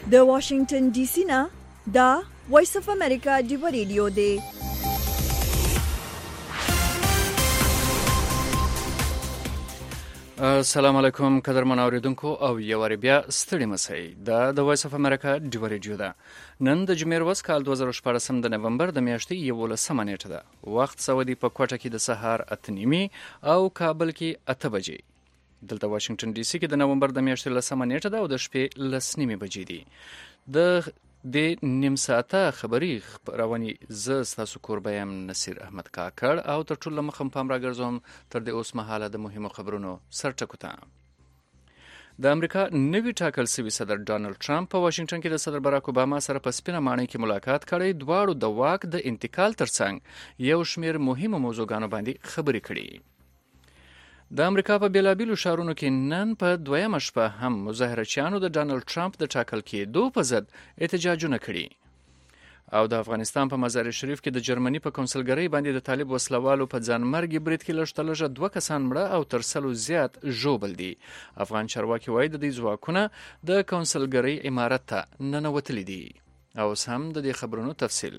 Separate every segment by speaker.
Speaker 1: د واشنگټن ډي سي نه دا وایس اف امریکا دی ریډیو دی.
Speaker 2: السلام علیکم قدرمن اوریدونکو او یو ور بیا ستړي مسئ د وایس اف امریکا دی ریډیو ده. نن د جمعې ورځ کال 2014 د نومبر د میاشتې 11 نیټه ده. وخت سعودي په کوټه کې د سهار 8:30 او کابل کې 8 بجې. دلته واشنگټن ډي سي کې د نومبر د میاشتې 10 نیټه ده او د شپې 10:30 بجې دي. د نیم ساعته خبری خبرونی ز ستاسو کوربایم نصیر احمد کاکړ او تر ټولو مخم پام راګرځوم تر د اوس مهاله د مهمو خبرونو سرټکو ته. د امریکا نوی ټاکل شوی صدر ډانلډ ټرمپ په واشنگټن کې د صدر باراک اوباما سره په سپینه ماڼۍ کې ملاقات کړی. دواړو د واک د انتقال ترڅنګ یو شمیر مهمو موضوعګانو باندې خبرې کړي. د امریکا په بیلابیلو ښارونو کې نن په دویمه شپه هم مظاهرچیانو د ډانلډ ټرمپ د ټاکل کېدو په ضد احتجاجونه کړي. او د افغانستان په مزار شریف کې د جرمني په کونسلګرۍ باندې د طالب وسلوالو په ځانمرګي برید کې لږ تر لږه 2 کسان مړه او تر 100 زیات ژوبل دي. افغان چارواکي وایي د دې ځواکونه د کونسلګرۍ عمارت ته ننوتلي دي. او هم د دې خبرونو تفصیل.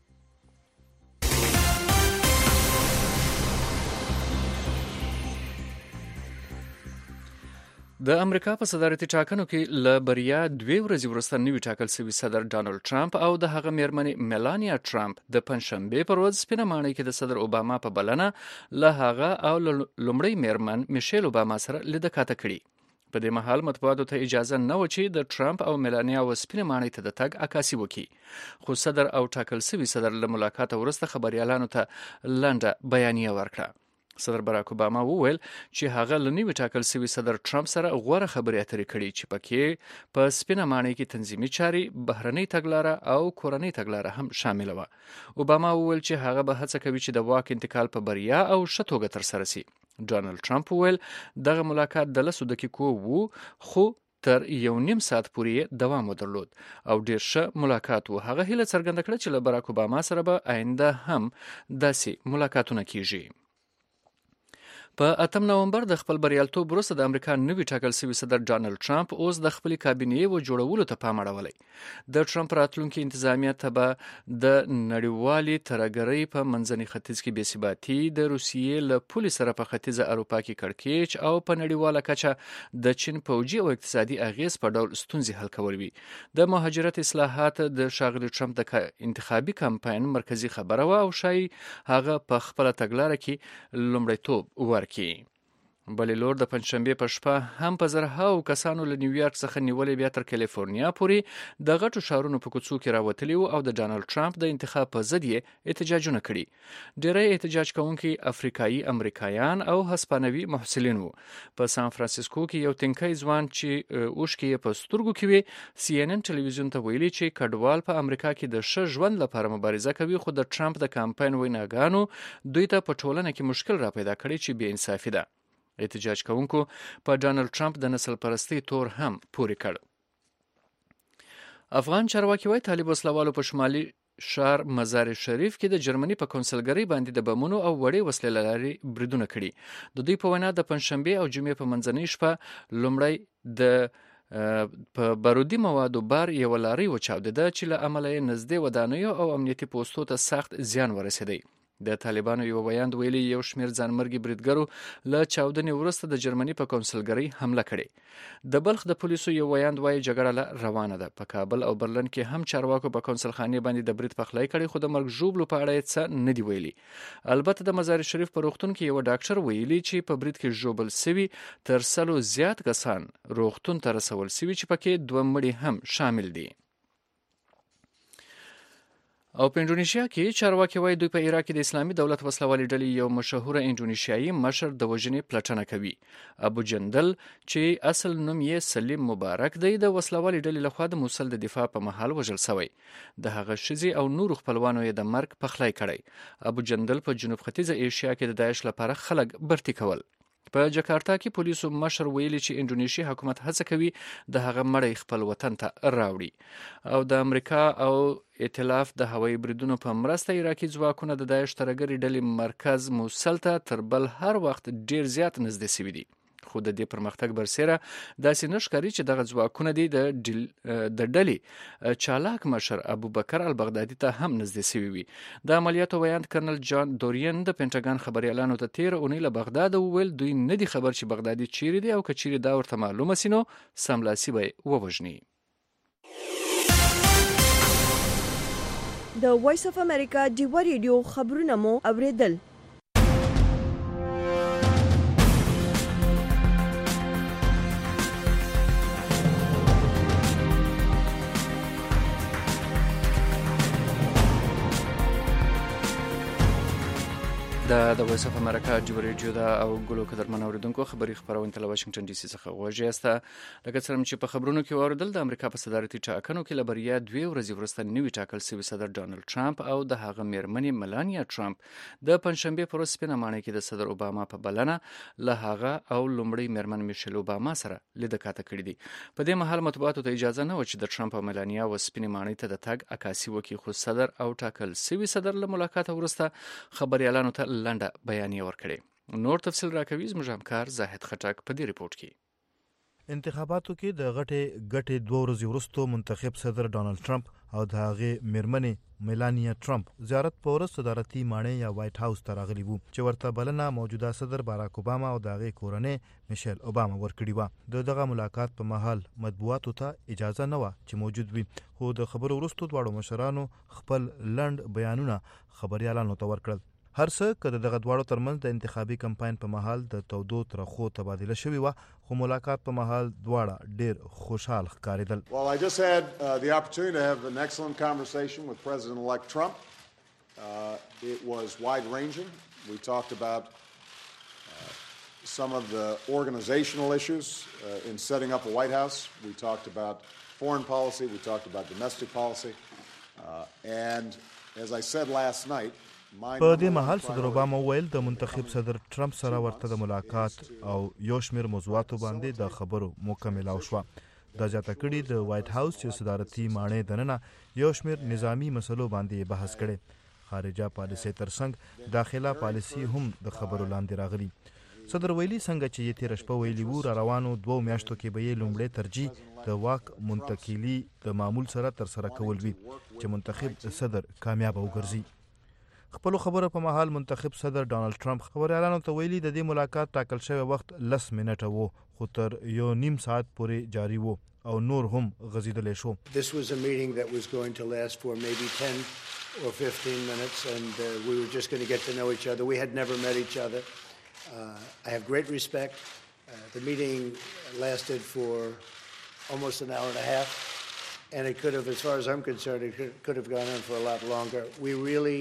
Speaker 2: د امریکا په صدارتي ټاکنو کې له بریا 2 ورځې وروسته نوی ټاکل شوی صدر ډانلډ ټرمپ او د هغه میرمنې میلانیا ټرمپ د پنځشنبه پر ورځ سپینه ماڼۍ کې د صدر اوباما په بلنه له هغه او لومړی میرمن میشیل اوباما سره لیدکاته کړي. په دې مهال مطبوعاتو ته اجازه نه و چې د ټرمپ او میلانیا و سپینه ماڼۍ ته د تګ عکاسي وکړي. خو صدر او ټاکل شوی صدر له ملاقات وروسته خبريالانو ته لنډه بیانیه ورکړه. صدر باراک اوباما وویل چې هغه له نوي ټاکل شوي صدر ټرمپ سره غوره خبرې اترې کړي چې پکې په سپینه ماڼۍ کې تنظیمي چاري، بهرنۍ تګلاره او کورنۍ تګلاره هم شامل و. اوباما وویل چې هغه به هڅه کوي چې د واک انتقال په بریا او ښه توګه ترسره شي. ډانلډ ټرمپ وویل دغه ملاقات د 10 دقیقو وو خو تر 1.5 ساعت پورې دوام ودرلود او ډیر ښه ملاقات و. هغه هیله څرګنده کړه چې له باراک اوباما سره به آینده هم داسې ملاقاتونه کیږي. په 8 نومبر د خپل بریالیتوب وروسته د امریکا نوی ټاکل شوی صدر ډانلډ ټرمپ اوس د خپل کابینې و جوړولو ته پام اړولی. د ټرمپ راتلونکي انتظامیه ته به د نړیوالي ترهګرۍ په منځني ختیځ کې بېثباتي، د روسیې له پولې سره په ختیځه اروپا کې کړکېچ او په نړیواله کچه د چین پوځي او اقتصادي اغیز په ډول ستونزې حل کول وي. د مهاجرت اصلاحات د ښاغلي ټرمپ د انتخابي کمپاین مرکزی خبره و او شایي هغه په خپل تګلاره کې لومړیتوب ورکړي. بلې لور د پنځشنبه په شپه هم په زرهاو کسانو له نیویارک څخه نیولې بیا تر کالیفورنیا پورې د غټو ښارونو په کوڅو کې راوتلي او د ډانلډ ټرمپ د انتخاب په ضد یې احتجاجونه کړي. ډیری احتجاج کوونکي افریقایي امریکایان او هسپانوي محصلین وو. په سان فرانسیسکو کې یو تنکي ځوان چې اوښکې په سترګو کې وي سی ان ان ټلویزیون ته ویلي چې کډوال په امریکا کې د ښه ژوند لپاره مبارزه کوي خو د ټرمپ د کمپاین ویناګانو دوی ته په ټولنه کې مشکل را پیدا کړی چې بې انصافي ده. احتجاج کوونکو په ډانلډ ټرمپ د نسل پرستی تور هم پورې کړ. افغان چارواکي وايي طالب وسلوالو په شمالي ښار مزار شریف کې د جرمني په کونسلګرۍ باندې د بمونو او وړې وسلې لري بریدونه کړي. د دوی په وینا د پنځشنبه او جمعې په منځنۍ شپه لومړی د په بارودي موادو بار یو لارۍ وچاودېده چې له امله یې نږدې ودانیو او امنیتي پوستو ته سخت زیان ورسېدی. د طالبانو یو ویاند ویلي یو شمیر ځانمرګي بریدګرو له چاودنې وروسته د جرمني په کونسلګرۍ حمله کړې. د بلخ د پولیسو یو ویاند وایي جګړه روانه ده. په کابل او برلین کې هم چارواکو په کونسلخانې باندې د برید پخلی کړی خو د مرګ ژوبلو په اړه څه نه دی ویلي. البته د مزار شریف په روغتون کې یو ډاکټر ویلي چې په برید کې ژوبل سوي تر 100 زیات کسان روغتون ته رسول سوي چې پکې 2 مړي هم شامل دي. او په انډونیشیا کې چارواکي وایي دوی په عراق کې د اسلامي دولت وسلوالې ډلې یو مشهوره انډونیشیایي مشر د وژنې پلټنه کوي. ابو جندل چې اصل نوم یې سلیم مبارک دی د وسلوالې ډلې لخوا د موصل د دفاع په محل وژل شوی. د هغه ښځې او نورو خپلوانو یې د مرګ پخلی کړی. ابو جندل په جنوب ختیځه ایشیا کې د داعش لپاره خلک برتي کول. په جکارتا کې پولیسو مشر ویلي چې انډونیشي حکومت هڅه کوي د هغه مړی خپل وطن ته راوړي. او د امریکا او ائتلاف د هوایي بریدونو په مرسته عراقي ځواکونه د داعش ترهګرې ډلې مرکز موصل ته تر بل هر وخت ډیر زیات نږدې شوي دي. خو د دې پرمختګ برسره داسې نه ښکاري چې دغه ځواکونه دي د ډلې چالاک مشر ابوبکر البغدادي ته هم نږدې شوي وي. د عملیاتو ویاند کرنل جان دورین د پینټاګان خبريالانو ته تیر اونۍ له بغداد وویل دوی نه دي خبر چې بغدادي چیرې دی او که چیرې دا ورته معلومه سي نو سملاسي به ووژني.
Speaker 1: د وایس اف امریکا ډیوا ریډیو خبرونه مو اوریدل.
Speaker 2: د وایس اف امریکا ډیوا ریډیو دا او ګلو قدرمن اوریدونکو خبري خبرونه تل واشنگټن ډي سي څخه غوږیاسته. لکه څنګه چې په خبرونو کې اوریدل د امریکا په صدارتي ټاکنو کې لبریا 2 ورځې وروسته نوی ټاکل شوی صدر ډانلډ ټرمپ او د هغه میرمنې ملانیا ټرمپ د پنځشنبه پر ورځ سپینه ماڼۍ کې د صدر اوباما په بلنه له هغه او لومړی میرمن میشل اوباما سره لیدکاته کړې دي. په دې مهال مطبوعاتو ته اجازه نه و چې د ټرمپ او ملانیا و سپینه ماڼۍ ته د تګ عکاسي وکړي، خو صدر او ټاکل شوی صدر له ملاقات وروسته خبريالانو ته لنډه بیان ورکړي. نور تفصیل راکوي زموږ همکار زاهد خټک په دې ریپورت کې.
Speaker 3: انتخاباتو کې د غټې 2 ورځې وروسته منتخب صدر ډانلډ ټرمپ او د هغې میرمنې میلانیا ټرمپ زیارت په ورځ صدارتي ماڼۍ یا وایټ هاوس ته راغلي وو چې ورته بلنه موجوده صدر باراک اوباما او د هغې کورنۍ میشل اوباما ورکړي وه. دغه ملاقات په مهال مطبوعاتو ته اجازه نه وه چې موجود وي، خو د خبرو وروسته دواړو مشرانو خپل لنډ بیانونه خبريالانو ته ورکړل. هر څه که دغه دواړو ترمنځ د انتخابي کمپاین په مهال د تودو ترخو تبادله شوې وه، خو ملاقات په مهال دواړه ډیر خوشحال ښکارېدل.
Speaker 4: Well, I just had the opportunity to have an excellent conversation with President-elect Trump. It was wide-ranging. We talked about some of the organizational issues in setting up a White House. We talked about foreign policy. We talked about domestic policy. And as I said last night,
Speaker 3: په دې مهال صدر اوباما ویل د منتخب صدر ټرمپ سره ورته د ملاقات او یو شمېر موضوعاتو باندې د خبرو مکمل او شو. د جاته کړي د وایټ هاوس چې صدارتي ماڼۍ دننه یو شمېر نظامی مسلو باندې بحث کړي. خارجه پالیسي ترڅنګ داخله پالیسي هم د خبرو لاندې راغلي. صدر ویلي څنګه چې یې تیر شپه ویلي وو روانو 2 میاشتو کې به یې لومړی ترجیح د واک منتقلي د معمول سره تر سره کول وي چې منتخب صدر کامیاب وګرځي. خپل خبره په مهال منتخب صدر ډانلډ ټرمپ خبريالانو ته ویلي د دې ملاقات ټاکل شوی وخت 10 منټه وو، خو تر یو نیم ساعت پورې جاری وو او نور هم غزیدلې شو.
Speaker 5: This was a meeting that was going to last for maybe 10 or 15 minutes and we were just going to get to know each other. We had never met each other. I have great respect. The meeting lasted for almost an hour and a half and it could have, as far as I'm concerned, it could have gone on for a lot longer. We really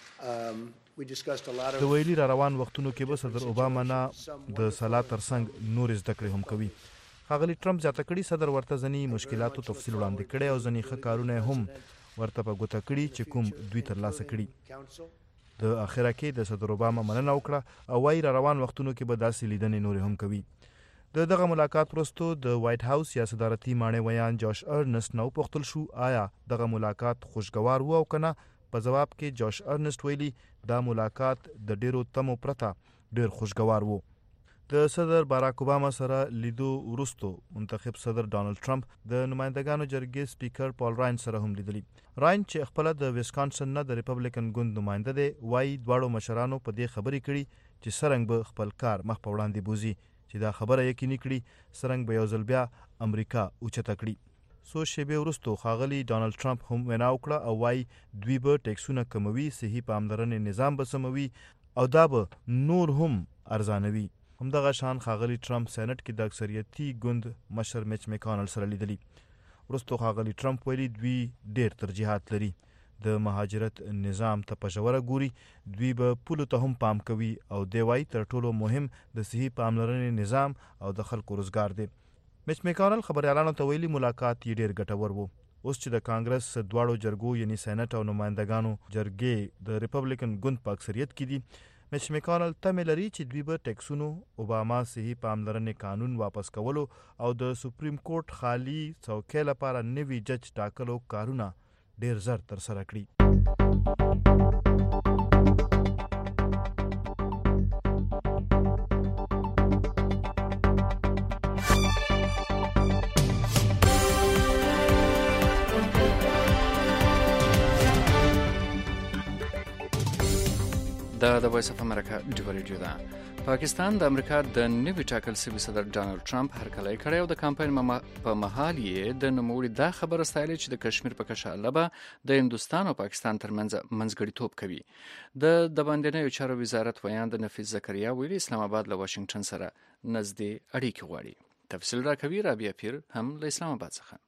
Speaker 5: we discussed a lot of
Speaker 3: د ویلي روان وختونو کې به صدر اوباما نه د سلا ترڅنګ نور زده کړې هم کوي. ښاغلي ټرمپ زیاته کړي صدر ورته ځنی مشکلاتو تفصیل وړاندې کړي او ځنی ښه کارونه هم ورته په ګوته کړي چې کوم دوی ترلاسه کړي. د اخره کې د صدر اوباما مننه وکړه او وايي روان وختونو کې به داسې لیدنې نور هم کوي. دغه ملاقات وروسته د وایټ هاوس یا صدارتي ماڼۍ ویان جاش ارنست نو پوښتل شو آیا دغه ملاقات خوشگوار وو او کنه. په جواب کې جاش ارنست ویلي دا ملاقات د ډیرو تمو پرته ډیر خوشگوار وو. د صدر باراک اوباما سره لیدو وروسته منتخب صدر ډانلډ ټرمپ د نمائندګانو جرګې سپیکر پال راین سره هم لیدلی. راین چې خپل د ویسکانسن نه د ریپبلیکن ګوند نماینده دی وایي دواړو مشرانو په دې خبرې کړي چې څرنګه به خپل کار مخ په وړاندې بوزي چې دا خبره یقیني کړي څرنګه به یو ځل بیا امریکا اوچته کړي. سو شیبه وروسته ښاغلي ډانلډ ټرمپ هم وینا وکړه او وايي دوی به ټیکسونه کموي، صحي پاملرنې نظام به سموي او دا به نور هم ارزانوي. همدغه شان ښاغلي ټرمپ سېنات کې د اکثریتي ګوند مشر میچ میکانل سره لیدلی. وروسته ښاغلي ټرمپ ویلي دوی ډیر ترجیحات لري، د مهاجرت نظام ته په ژوره ګوري، دوی به پولو ته هم پام کوي او دی وايي تر ټولو مهم د صحي پاملرنې نظام او د خلکو روزګار دی. میچ میکانل خبريالانو ته ویلي ملاقات یې ډیر ګټور وو. اوس چې د کانګرس دواړو جرګو یعنی سېنات او نمائندګانو جرګې د ریپبلیکن ګوند په اکثریت کې دي، میچ میکانل تمه لري چې دوی به ټیکسونو، اوباما صحي پاملرنې قانون واپس کولو او د سپریم کورټ خالی څوکۍ لپاره نوي جج ټاکلو کارونه ډیر زر تر سره کړي.
Speaker 2: د وایس اف امریکا ډیو ریډیو ده. پاکستان د امریکا د نوي ټاکل شوي صدر ډانلډ ټرمپ هرکلی کړی او د کمپاین په مهال یې د نوموړي دا خبره ستایلې چې د کشمیر په کشاله به د هندوستان او پاکستان ترمنځ منځګړیتوب کوي. د باندنیو چارو وزارت ویان د نفیس زکریا ویلي اسلام آباد له واشنگټن سره نږدې اړیکې غواړي. تفصیل راکوي رابعه پیر هم له اسلام آباد څخه.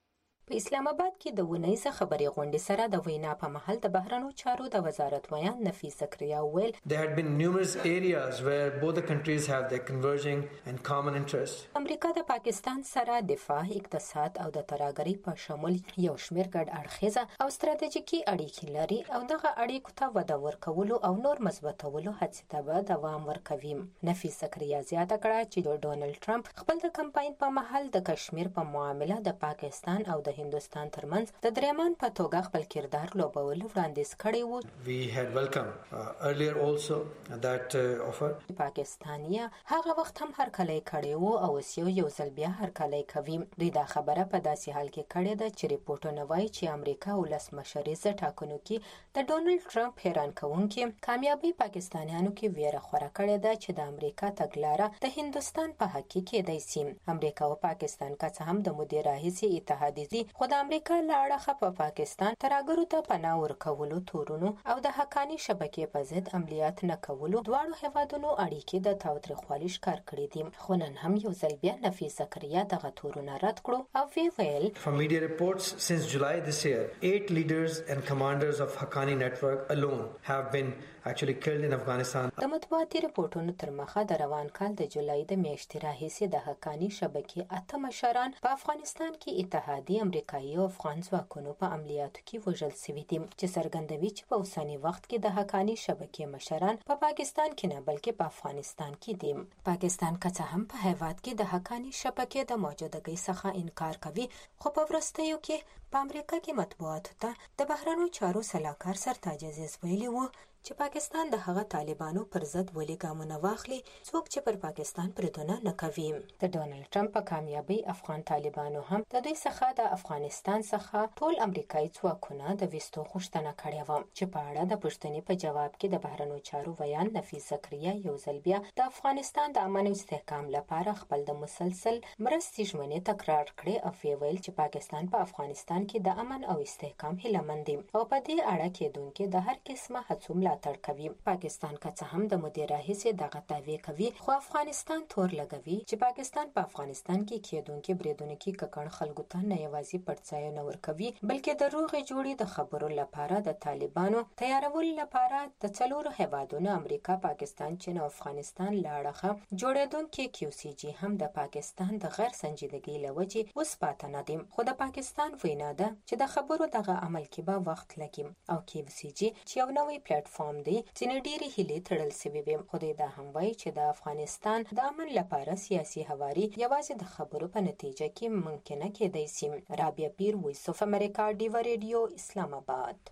Speaker 6: په اسلام آباد کې د ونیزه خبري غونډې سره د وینا په محل د بهرنیو چارو د وزارت ویان نفیس زکریا ویل
Speaker 7: There had been numerous areas where both the countries have their converging and common interests.
Speaker 6: امریکا د پاکستان سره دفاع، اقتصاد او د ترهګرۍ په شمول یو شمېر ګډ اړخیزه او ستراتیژیکي اړیکې لري او دغه اړیکو ته وده ورکولو او نور مثبتولو هڅې ته به دوام ورکوي. نفیس زکریا زیاته کړه چې ډونالډ ټرمپ خپل د کمپاین په محل د کشمیر په معامله د پاکستان او د هندوستان ترمنځ د درېمان په توګه خپل کردار لوبول وړاندیز کړی وو.
Speaker 7: We had welcomed earlier also that offer.
Speaker 6: پاکستانیا هغه وخت هم هرکلی کړی وو او اوس یو ځل بیا هرکلی کوي. دوی دا خبره په داسې حال کې کړې ده چې ریپورتونه وایي چې امریکا ولسمشریزه ټاکنو کې د ډونالډ ټرمپ حیران کوونکې کامیابی پاکستانیانو کې ویره خوره کړې ده چې د امریکا تګلاره د هندوستان په حق کې کېدای شي. امریکا او پاکستان که څه هم د مودې راهیسې اتحادیې دي، خو د امریکا له اړخه په پاکستان ترهګرو ته پناه ورکولو، تورونو او د حقاني شبکې په ضد عملیات نه کولو دواړو هیوادونو اړیکې د تاوتریخوالي ښکار کړې دي. خو نن هم یو ځل بیا نفیس زکریا دغه تورونه رد کړو او وی ویل
Speaker 7: From media reports since July this year, 8 leaders and commanders of Haqqani network alone have been actually killed in Afghanistan.
Speaker 6: د مطبوعاتي رپورټونو تر مخه د روان کال د جولای د میاشتې راهیسې د حقاني شبکې 8 مشران په افغانستان کې اتحادي امریکایي او افغان ځواکونو په عملیاتو کې وژل شوي دي، چې څرګندوي چې په اوسني وخت کې د حقاني شبکې مشران په پاکستان کې نه بلکې په افغانستان کې دي. پاکستان که څه هم په هیواد کې د حقاني شبکې د موجودګۍ څخه انکار کوي، خو په وروستیو کې په امریکا کې مطبوعاتو ته د بهرنیو چارو سلاکار سرتاج عزیز ویلي وو چې پاکستان د هغه طالبانو پر ضد ولې ګامونه واخلي څوک چې پر پاکستان بریدونه نه کوي. د ډونالډ ټرمپ په کامیابی افغان طالبانو هم د دوی څخه د افغانستان څخه ټول امریکایي ځواکونه د وستو غوښتنه کړې و، چې په اړه د پوښتنې په جواب کې د بهرنیو چارو ویان نفیس زکریا یو ځل بیا د افغانستان د امن او استحکام لپاره خپل د مسلسل مرستې ژمنې تکرار کړې او ویل چې پاکستان په افغانستان کې د امن او استحکام هیله مند دي او په دې اړه کېدونکې د هر قسمه هڅو ملاتړ کوي. پاکستان که څه هم د مودې راهیسې دغه دعوې کوي، خو افغانستان تور لګوي چې پاکستان په افغانستان کې کېدونکې بریدونو کې ککړ خلکو ته نه یوازې پړڅایونه ورکوي بلکې د روغې جوړې د خبرو لپاره د طالبانو تیارولو لپاره د څلورو هیوادونو امریکا، پاکستان، چین او افغانستان له اړخه جوړېدونکې QCG هم د پاکستان د غیر سنجیدګۍ له وجې اوس پاتې نه دي. خو د پاکستان وینا ده چې د خبرو دغه عمل کې به وخت لګي او QCG چې یو نوی پلیټ فارم دی چې ډېرې هیلې تړل شوې وي. خو دا هم وایي چې د افغانستان د امن لپاره سیاسي هواري یوازې د خبرو په نتیجه کې ممکنه کېدای شي. رابعه پیر، وایس اف امریکا، ډیو ریډیو، اسلام آباد.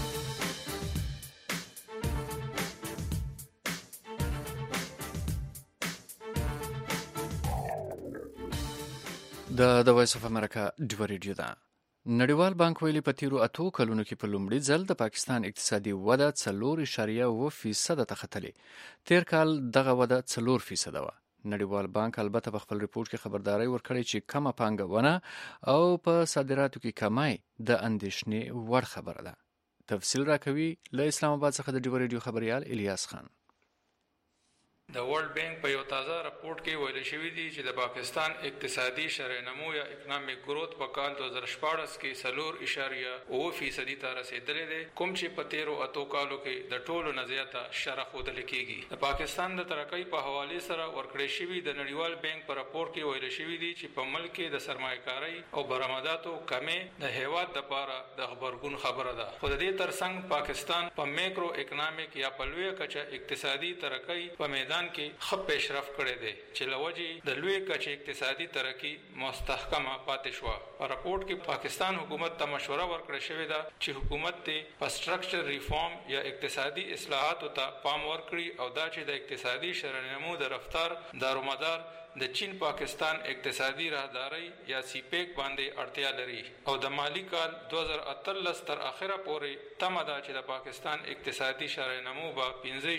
Speaker 2: د وایس اف امریکا ډیو ریډیو ده. نړیوال بانک ویلي په تیرو 8 کلونو کې په لومړي ځل د پاکستان اقتصادي وده 4.9% ته ختلې. تیر کال دغه وده 4% وه. نړیوال بانک البته په خپل ریپورت کې خبرداري ورکړې چې کمه پانګونه او په صادراتو کې کمای د اندېښنې وړ خبره ده. تفصیل راکوي له اسلام آباد څخه د ډیو ریډیو خبريال الیاس خان.
Speaker 8: د ورلد بانک په یو تازه راپورټ کې ویل شوی دی چې د پاکستان اقتصادي شرح نمو یا اکونومیک گروث په کال 2014 کې 4.9% ته رسیدلی دی، کوم چې په تیرو 8 کالو کې د ټولو نه زیاته شرح ښودل کېږي. د پاکستان د ترقۍ په حواله سره ورکړی شوی د نړیوال بانک په راپورټ کې ویل شوی دی چې په ملک کې د سرمایه‌کارۍ او برآمداتو کمې د هیواد لپاره د خبرګون خبره ده. خو د دې ترڅنګ پاکستان په میکرو اکونومیک یا په لویه کچه اقتصادي ترقۍ په میدان کې ښه پیشرفت کړی دی چې له وجې د لوی کچې اقتصادي ترقي مستحکمه پاتې شوه. په راپورټ کې پاکستان حکومت ته مشوره ورکړې شوې ده چې حکومت ته په سټرکچر ریفارم یا اقتصادي اصلاحاتو ته پام ورکړي او دا چې د اقتصادي شرح نمو د رفتار دارومدار د چین پاکستان اقتصادي راهداري یا سیپیک باندې اړتیا لري او د مالی کال 2013 تر اخره پورې تمه ده چې د پاکستان اقتصادي شرح نمو به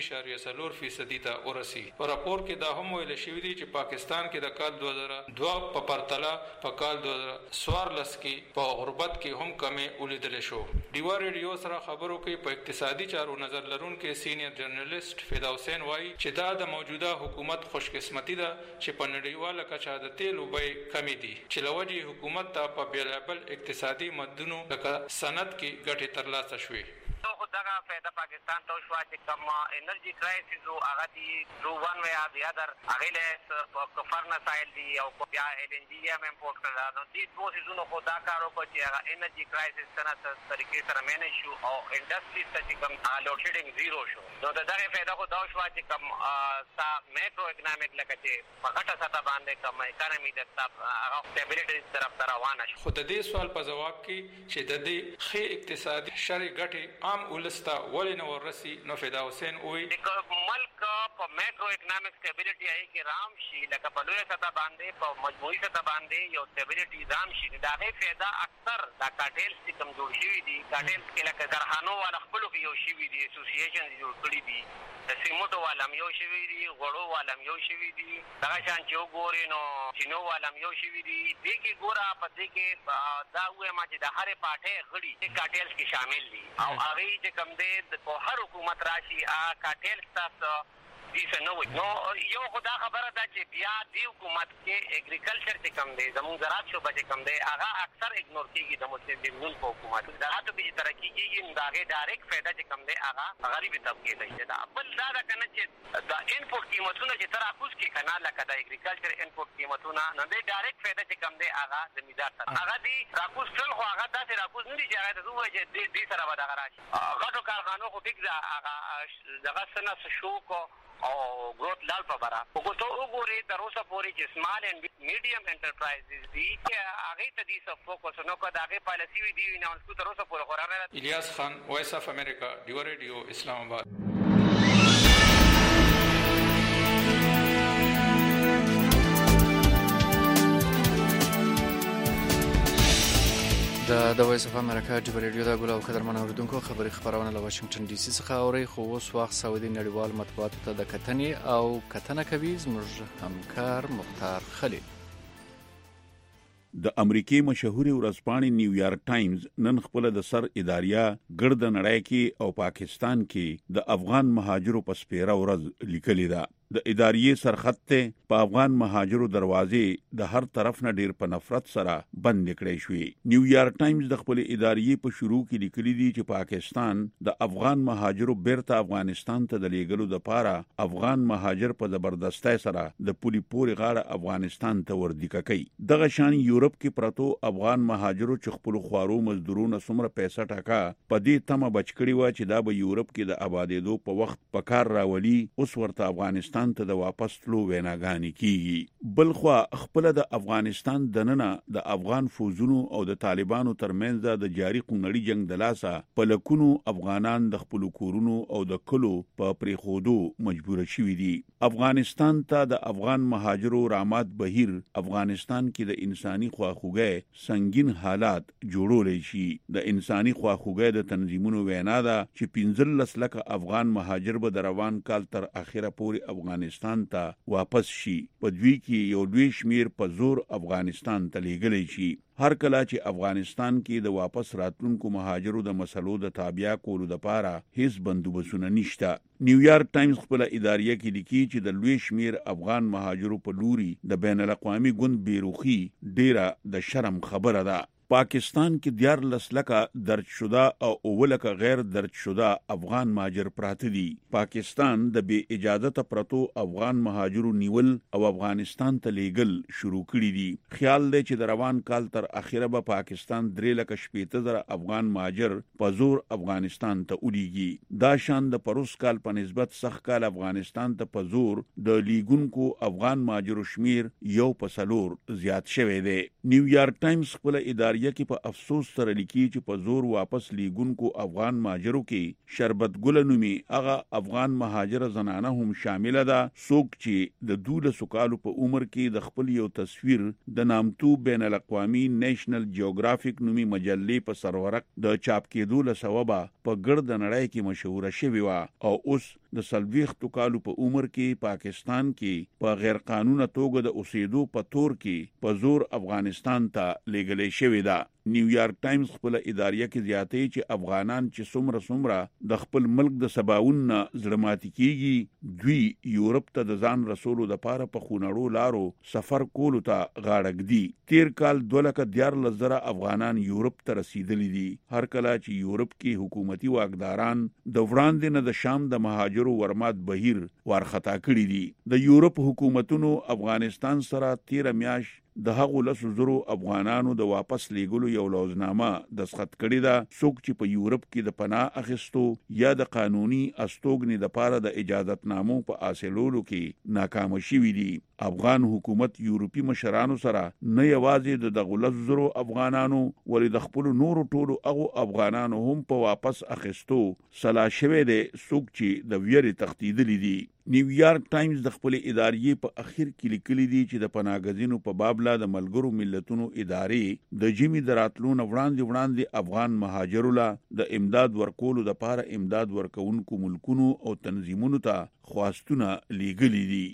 Speaker 8: 15.4% ته ورسي. په راپور کې دا هم ویل شوی دی چې پاکستان کې د کال 2002 په پرتله په کال 2014 کې په غربت کې هم کمې ولیدل شو. ډیوا ریډیو سره خبرو کې په اقتصادي چارو نظر لرونکي سینیئر جرنالست فدا حسین وایي چې دا د موجوده حکومت خوشقسمتي ده چې په نړیواله کچه د تیلو بیې کمې دي چې لوجې حکومت ته په بیلابل اقتصادي مدونو لکه صنعت کې ګټې ترلاسه شوې.
Speaker 9: خو دغه فایده پاکستان ته شو چې کوم انرژي کرایسس او هغه دی جو وان وی ا دی ادر هغه له کفرنا سایل دی او بیا ال ان جی ام امپورټ کړه نو دې دوه سيزونو خو دا کارو کو چې هغه انرژي کرایسس څنګه طریقې سره مینج شو او انډستری ته کوم لوډ شیډینګ زیرو شو. نو دغه فایده خو دا شو چې کوم سا میکرو اکونومیک لکه چې په غټه سطح باندې کوم اکانومي د هغه سټیبلیټی طرف ته روانه شو.
Speaker 8: خو د دې سوال په جواب کې چې د دې ښه اقتصادي شرې ګټې عام ولستا ولې نو ورسي نو فدا حسین وی
Speaker 9: ملک په میکرو اکونومیک سټیبلیټی ای کې رام شي لکه په لوی سطح باندې په مجموعي سطح باندې یو سټیبلیټی رام شي دا غي فایده اکثر دا کارټیلز چې کوم جوړ شوی دي کارټیلز کې لکه کارخانو والا خپل کې یو شوی دي اسوسییشن جوړ کړی دي د سیموټو والام یو شوی دي غړو والام یو شوی دي دا شان چې وګوري نو چینو والام یو شوی دي دې کې ګورا په دې کې دا وې ما چې د هر پاټه غړي چې کارټیلز کې شامل دي او هغه چې کوم دې په هر حکومت راشي کارټیلز تاسو دې نو یو خدا خبره ده چې بیا دی حکومت کې اګریکلچر چې کم دی زموږ زراعت شو بچ کم دی هغه اکثر اګنور کیږي د مسلمانانو په حکومت زراعت به ترقی کیږي دا غي ډایرکټ فائدہ چې کم دی هغه غریب طبقه دی دا بل دا کنه چې دا انپورټ قیمتونه چې تر اكوس کې کنه لکه د اګریکلچر انپورټ قیمتونه نه دی ډایرکټ فائدہ چې کم دی هغه زمیندار سره هغه دی راکوس ټول خو هغه داسې راکوس نه دی چې هغه دوه چې دې سره به دا راشي غټو کارخانو خو ټیک دا هغه دغه سنه شو کو او ګروت لال په برا وګورئ وګورئ تر اوسه پورې چې سمال اینڈ میډیم انټرپرایزز دي چې هغه ته دي څه فوکس نو کوي دا هغه پالیسی وی دی نه اوس تر اوسه پورې خورانه.
Speaker 8: الیاس خان وایس اف امریکا ډیو ریډیو اسلام آباد.
Speaker 2: د وایس اف امریکا ډیو ریډیو دا ګل او قدرمن اوریدونکو خبري خبرونه له واشنگټن ډي سي څخه اوري خو اوس وخت سعودي نړیوال مطبوعاتو ته د کتنې او کتنه کوي زموږ همکار مختار خلیل.
Speaker 10: د امریکای مشهور ورځپاڼې نیویارک ټایمز نن خپل د سر اداریه ګرد نړۍ کې او پاکستان کې د افغان مهاجرو په سپیره ورځ لیکلې ده. د اداریې سرخط ته په افغان مهاجرو دروازې د هر طرف نه ډیر په نفرت سره بند کړې شوې. نیویارک ټایمز د خپل اداریې په شروع کې لیکلي دي چې پاکستان د افغان مهاجرو بیرته افغانستان ته د لیږلو لپاره افغان مهاجر په زبردستۍ سره د پولي پورې غاړه افغانستان ته وردیکه کوي. دغه شان یورپ کې پرتو افغان مهاجرو چې خپل خوارو مزدورونو څومره پیسې ټاکا په دې تمه بچ کړي و چې دا به یورپ کې د آبادېدو په وخت په کار راولي اوس ورته افغانستان ته د واپس تلو ویناګانې کیږي. بلخوا خپل د افغانستان دننه د افغان فوجونو او د طالبانو ترمنځ د جاري قونړي جنگ د لاسه په لکونو افغانان د خپل کورونو او د کلو په پریخودو مجبور شوي دي. افغانستان ته د افغان مهاجرو رامات بهیر افغانستان کې د انساني خواخوږۍ سنگین حالات جوړولې شي. د انساني خواخوږۍ د تنظیمونو وینا ده چې 15 لک افغان مهاجر به د روان کال تر اخره پورې افغانستان ته واپس شي. په دوی کې یو لوی شمیر په زور افغانستان ته لیږلی شي. هر کله چې افغانستان کې د واپس راتلونکو مهاجرو د مسلو د تابع کولو لپاره هیڅ بندوبستونه نشته. نیویارک ټایمز خپل اداریه کې لیکي چې د لوی شمیر افغان مهاجرو په لوري د بین الاقوامي ګوند بیروخي ډیره د شرم خبره ده. پاکستان کې 14 لکه درج شده او 9 لکه غیر درج شده افغان مهاجر پراته دي. پاکستان د بې اجازه پرتو افغان مهاجرو نیول او افغانستان ته لیږل شروع کړي دي. خیال دی چې د روان کال تر اخره به پاکستان 3 لکه 70,000 افغان مهاجر په زور افغانستان ته ولیږي. دا شان د پروس کال په نسبت سخت کال افغانستان ته په زور د لیګونکو افغان مهاجرو شمیر یو په 4 زیات شوی دی. نیویارک ټایمز خپل ادارې اداریه کې په افسوس سره لیکي چې په زور واپس لیګونکو افغان مهاجرو کې شربت ګل نومي هغه افغان مهاجر زنانه هم شامل ده څوک چې د 12 کالو په عمر کې د خپل یو تصویر د نامتو بین الاقوامي نېشنل جیوګرافیک نومي مجلې په سرورق د چاپ کېدو له سببه په ګرد نړۍ کې مشهور شوی و او اوس د سلويختو کالو په عمر کې پاکستان کې په غیر قانوني توګه د اوسېدو په تور کې په زور افغانستان ته لېږل شوی ده. نیویارک ټایمز خپل اداریه کې زیاتې چې افغانان چې څومره د خپل ملک د سباون زړماتي کیږي دوی یورپ ته د ځان رسولو د پاره په خونړو لارو سفر کولو ته غاړک دي. تیر کال 2,14,000 افغانان یورپ ته رسیدلی دي. هر کله چې یورپ کې حکومتي واکداران د وړاندې نه د شام د مهاجرو ورمات بهیر ورخطا کړی دي. د یورپ حکومتونو افغانستان سره 13 میاشت د هغو 100,000 افغانانو د واپس لیږلو یو لوزنامه دستخط کړی ده. څوک چې په یورپ کې د پناه اخیستو یا د قانوني استوګنې د پاره د اجازهتنامو په حاصلولو کې ناکام شوي دي. افغان حکومت یورپی مشرانو سره نه یوازې د 100,000 افغانانو ولې د خپل نورو ټولو هغو افغانانو هم په واپس اخیستو سلا شوی دی څوک چې د ویرې تختیدلی دي. نیویارک ټایمز د خپل ادارې په اخر کې لیکلي دي چې د پناهګزینو په بابلا د ملګرو ملتونو ادارې د جمی دراتلون وړاندې افغان مهاجرو له د امداد ورکولو د پاره امداد ورکونکو ملکونو او تنظیمونو ته خواستونه لیږلي دي.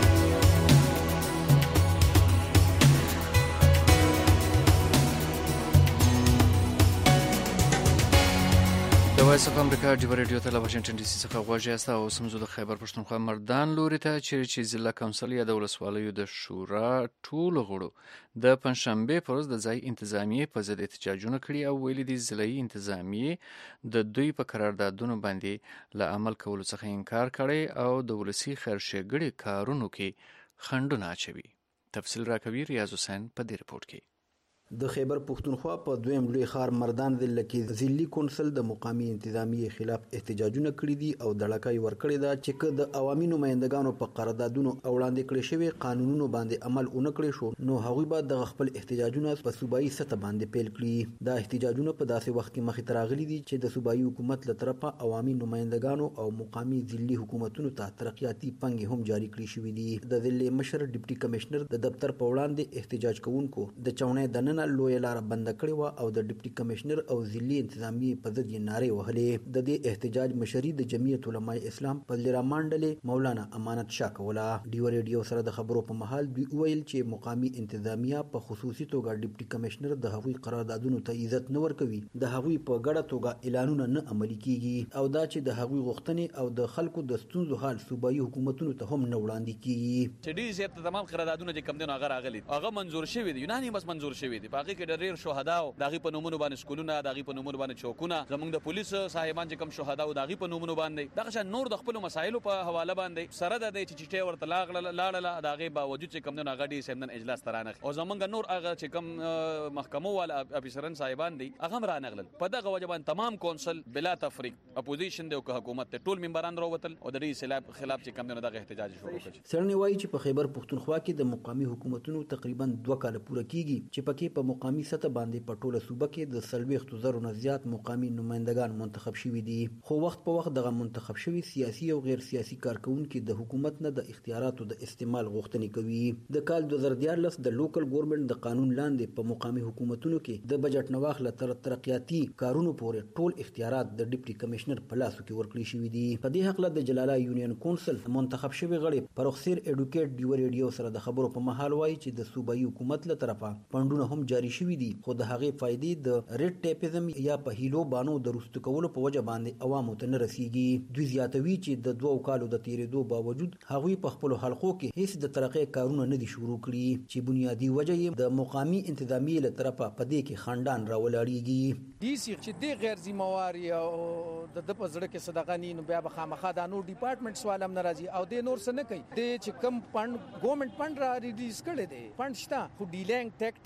Speaker 2: وایس اف امریکا جبر رادیو ته له واشنگټن ډي سي څخه غواړي است او سمزو د خیبر پښتونخوا مردان لوري ته چې ضلع کونسل یا د ولسوالیو د شورا ټول غړو د پنځشنبه پر ورځ د ځای انتظامیه په ضد احتجاجونه کړي او ویلي دي ضلعي انتظامیه د دوی په قراردادونو باندې له عمل کولو څخه انکار کړي او د ولسی خیرښېګړي کارونو کې خنډونه اچوي. تفصیل راکوي ریاض حسین په دې رپورت کې.
Speaker 11: د خیبر پښتونخوا په دویم لوی ښار مردان ضلع کې ضلعي کونسل د مقامي انتظامیه خلاف احتجاجونه کړي دي او دړکای ورکړي دا چې د عوامي نمائندګانو په قراردادونو او وړاندې کړي شوی قانونونو باندې عمل اونکړي شو نو هغوی به د خپل احتجاجونه په صوبایي سطح باندې پیل کړي. دا احتجاجونه په داسې وخت کې مخې ته راغلي دي چې د صوبایي حکومت له طرفه عوامي نمائندګانو او مقامي ضلعي حکومتونو ته ترقیاتي پنګې هم جاری کړي شوې دي. د ضلع مشر ډیپټي کمشنر د دفتر په وړاندې احتجاج کوونکو د چونې دننه لوی لار بند کړی و او د ډیپټي کمشنر او ضلعي انتظامیه په ضد یې نارې وهلې. د دې احتجاج مشري د جمعیت علماء اسلام په لرامان ډلې مولانا امانت شاه کوله. ډیو ریډیو سره د خبرو په محل دوی ویل چې مقامي انتظامیه په خصوصي توګه ډیپټي کمشنر د هغوی قراردادونو ته عزت نه ورکوي، د هغوی په ګډه توګه اعلانونه نه عملي کیږي او دا چې د هغوی غوښتنې او د خلکو د ستونزو حل صوبایي حکومتونو ته هم نه وړاندې کیږي.
Speaker 12: چې ډي سي ته تمام قراردادونه چې کم دي هغه راغلي هغه منظور شوی دي، یوناني بس منظور شوی دي. باقي کې ډېر شهدا او داغي په نومونو باندې سکولونه، داغي په نومونو باندې چوکونه، زموږ د پولیس صاحبان چې کم شهدا او داغي په نومونو باندې دغه شان نور د خپل مسایلو په حواله باندې سره د دې چې ورته لاړه داغي باوجود چې کم نه غړي سمنن اجلاس ترانه او زمونږ نور هغه چې کم محکمو ولا افیسران صاحبان دي هغه رانغلل. په دغه وجبان تمام کونسل بلا تفریق اپوزیشن دی او حکومت ټول ممبران راوتل او د دې خلاف چې کم نه دغه احتجاج شروع کړ.
Speaker 11: سرنی وایي چې په خیبر پښتونخوا کې د مقامي حکومتونو تقریبا 2 کال پوره کیږي چې پکې په مقامي سطح باندې په ټوله صوبه کې د 40,000 نه زیات مقامي نمائندگان منتخب شوي دي، خو وخت په وخت دغه منتخب شوي سیاسي او غیر سیاسي کارکونکو د حکومت نه د اختیاراتو د استعمال غوښتنې کوي. د کال 2014 د لوکل ګورنمنت د قانون لاندې په مقامي حکومتونو کې د بجټ نواخ له ترقیاتي کارونو پورې ټول اختیارات د ډیپټي کمشنر په لاسو کې ورکړي شوي دي. په دې حق له د جلاله یونین کونسل منتخب شوي غړي پروخسیر اډوکیټ ډیو ریډیو سره د خبرو په محل وایي چې د صوبایي حکومت له طرفه فندونه هم جاری شوي دي، خو د هغې فائدې د ریډ ټیپیزم یا په هیلو بانو د رستو کولو په وجه باندې عوامو ته نه رسیږي. دوی زیاتوي چې د 2 کالو د تیرېدو باوجود هغوی په خپل حلقو کې هیڅ د ترقۍ کارونه نه دي شروع کړي چې بنیادی وجه یې د مقامي انتظامیه له طرفه په دې کې خاندان راولاړیږي.
Speaker 13: دي سي چې د غیر ذمہواری او د پزړه کې صدقه ني نو بیا به خامخا د نور ډپارټمنټ سوالم ناراضي او د نور څه نه کوي. د چې کم فند ګورنمنت فند را ریلیز کړي دي فند شته خو ډیلینګ ټیکټکس دي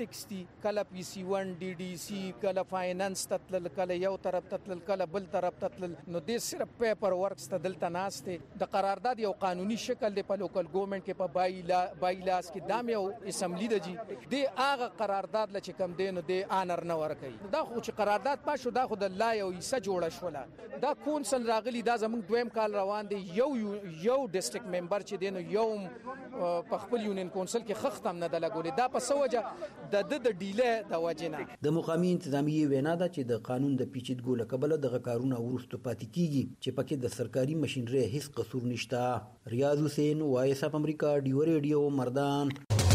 Speaker 13: کله PC1 DDC کله فاینانس تتل کله یو طرف تتل کله بل طرف تتل نو دې صرف پیپر ورکس ته دلته ناشته د قرارداد یو قانوني شکل دی په لوکل ګورنمنت کې په بایلاس کې دام یو اسمبلی د جی د هغه قرارداد لچ کم دین د آنر نه ورکي دا خو چې قرارداد پاشو دا خو د لا یو حصہ جوړه شوله دا کونسل راغلی دا زموږ دویم کال روان دی یو ډیسټریکټ ممبر چې دین یو په خپل یونین کونسل کې خختم نه د لګولې دا په سوجه د ډیله د وجنه
Speaker 11: د مقامی انتظامیه وینا ده چې د قانون د پیچیدګو لکبله د کارونه ورستو پاتې کیږي چې پکې د سرکاري ماشينري هیڅ قصور نشته. ریاض حسین وایس اف امریکا ډیو ریډیو مردان.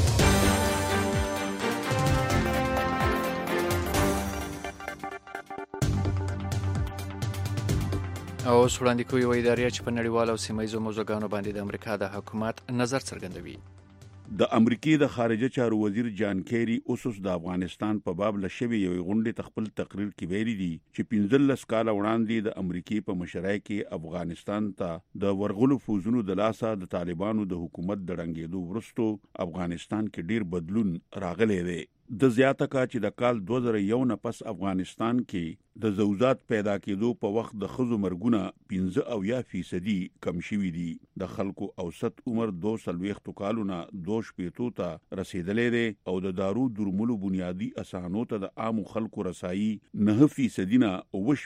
Speaker 2: او وړاندې کوي وایي ادارې چې په نړیوالو او سیمه‌ییزو موضوعګانو باندې د امریکا د حکومت نظر څرګندوي.
Speaker 10: د امریکای د خارجه چارو وزیر جان کیری اوسوس د افغانستان په باب لشبي یو غونډه تخپل تقریر کې ویلي دي چې 15 کال وړاندې د امریکای په مشرۍ کې افغانستان ته د ورغلو فوزونو د لاسه د طالبانو د حکومت د رنګېدو وروسته افغانستان کې ډیر بدلون راغلی دی. د زیاته کا چې د کال 2001 نه پس افغانستان کې د زوجات پیدا کېدو په وخت د خزو مرګونه 15% کم شوي دي. د خلکو اوسط عمر 2 کالونه 2 ته رسیدلې ده او د دارو درملو بنیادی اسانو ته د عام خلکو رسایي 9% نه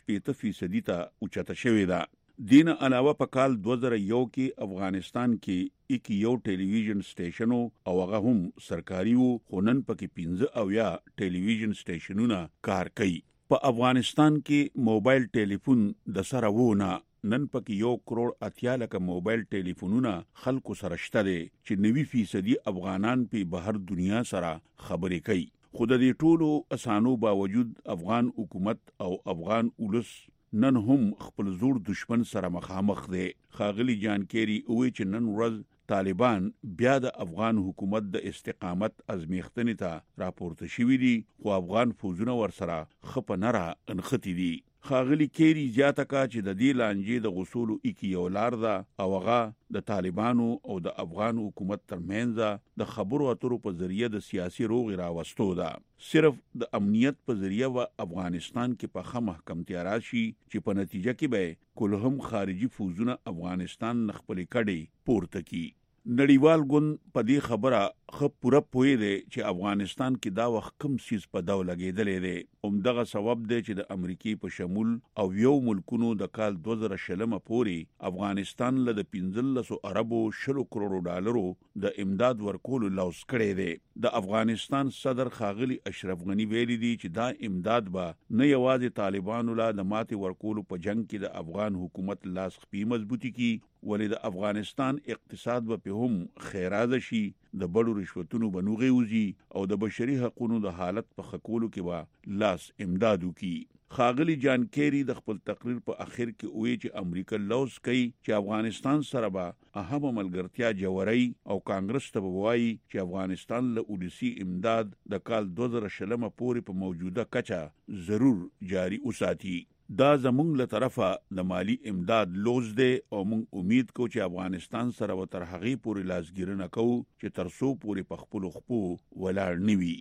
Speaker 10: 20% ته اوچته شوې ده. دین علاوه په کال 2001 کې افغانستان کې یو ټلویزیون سټیشن او هغه هم سرکاري وو خو نن پکې 15 ټلویزیون سټیشنونه کار کوي. په افغانستان کې موبایل ټلیفون د سره وونه نن پکې 1 کروڑ 80 لک موبایل ټلیفونونه خلکو سره شته دي چې 90% افغانان په بهر دنیا سره خبرې کوي. خو د دې ټولو اسانو باوجود افغان حکومت او افغان ولس نن هم خپل زور دشمن سره مخامخ دي. خاغلی جان کیری وی چې نن ورځ طالبان بیا د افغان حکومت د استقامت ازمیختنې ته راپورته شوي دي خو افغان فوجونه ورسره خپ نه را انختی دي. خاغلی کیری زیاته کا چې د دې لانجې د غسولو یو لار ده او هغه د طالبانو او د افغان حکومت ترمنځ د خبرو اترو په ذریعہ د سیاسي روغ راوستو ده. صرف د امنیت په ذریعہ و افغانستان کې په محکمتیا راشي چې په نتیجه کې به کلهم خارجي فوجونه افغانستان نخپلې کډې پورته کی. نړیوال ګوند په دې خبره خپ پوره پوي دی چې افغانستان کې دا وخت کم سیس په داو لګیدلې دی. همدغه سبب دی چې د امریکای په شمول او یو ملکونو د کال 2020 پورې افغانستان له 15 اربو 10 کروڑ ډالرو د امداد ورکولو لوس کړی دی. د افغانستان صدر خاغلی اشرف غنی ویلي دی چې دا امداد به نه یوازې طالبانو لا د ماتې ورکولو په جنگ کې د افغان حکومت لاس خپې مضبوطی کی ولې د افغانستان اقتصاد به هم خیرازه شي د بڑو رشوتونو بنوغي وزي او د بشري حقوقو د حالت په خکولو کې به لاس امدادو کی. خاغلی جان کیری د خپل تقریر په اخر کې وی چې امریکا لوز کوي چې افغانستان سره به اهم ملګرتیا جوړي او کانګرس ته وایي چې افغانستان له اولسي امداد د کال 2020 پورې په موجوده کچه ضرور جاری وساتي. دا زمونږ له طرفه د مالی امداد لوز دی او مونږ امید کو چې افغانستان سره و تر هغې پورې لاسګیرنه کوو چې تر څو پورې په خپلو خپو ولاړ نه وي.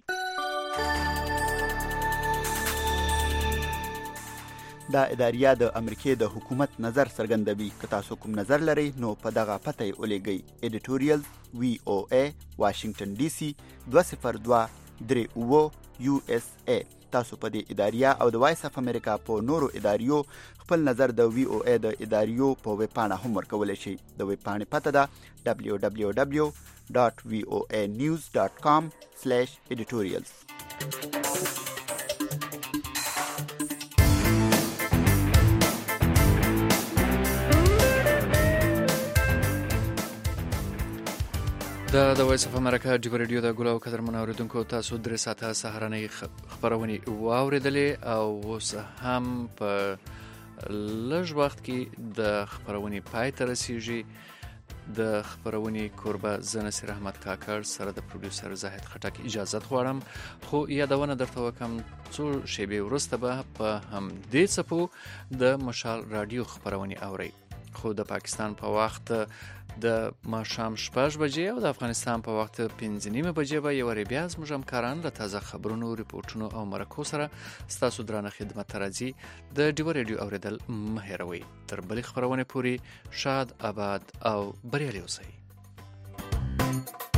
Speaker 14: دا اداریه د امریکای د حکومت نظر څرګندوي. که تاسو کوم نظر لرئ نو په دغه پته یې ولیږئ. ایډیټوریال VOA واشنگټن DC 20238 USA. تاسو په دې اداریه او د وایس اف امریکا په نورو اداریو خپل نظر د VOA د اداریو په ویب پاڼه هم ورکولی شئ. د ویب پاڼې پته ده www.voanews.com/editorials.
Speaker 2: د وایس اف امریکا ډیو ریډیو د ګلو قدر منوریدونکو تاسو 3 ساعته سهارنۍ خبرونه واوریدلې او اوس هم په لږ وخت کې د خبرونه پای ته رسیږي. د خبرونه کوربه زنسیر احمد کاکړ سره د پروډوسر زاهد خټک اجازه غواړم خو یادونه درته وکم څو شیبې وروسته به په هم دې څپو د مشال رادیو خبرونه اوري. خو د پاکستان په وخت د ماښام 6 بجې او د افغانستان په وخت 5:30 بجې به یو بیا زموږ همکاران له تازه خبرونو، ریپورتونو او مرکو سره ستاسو درانه خدمت ته راځي. د ډیو ریډیو اوریدل مه هېروئ. تر بلې خبرونه پورې شاد، آباد او بریالي اوسئ.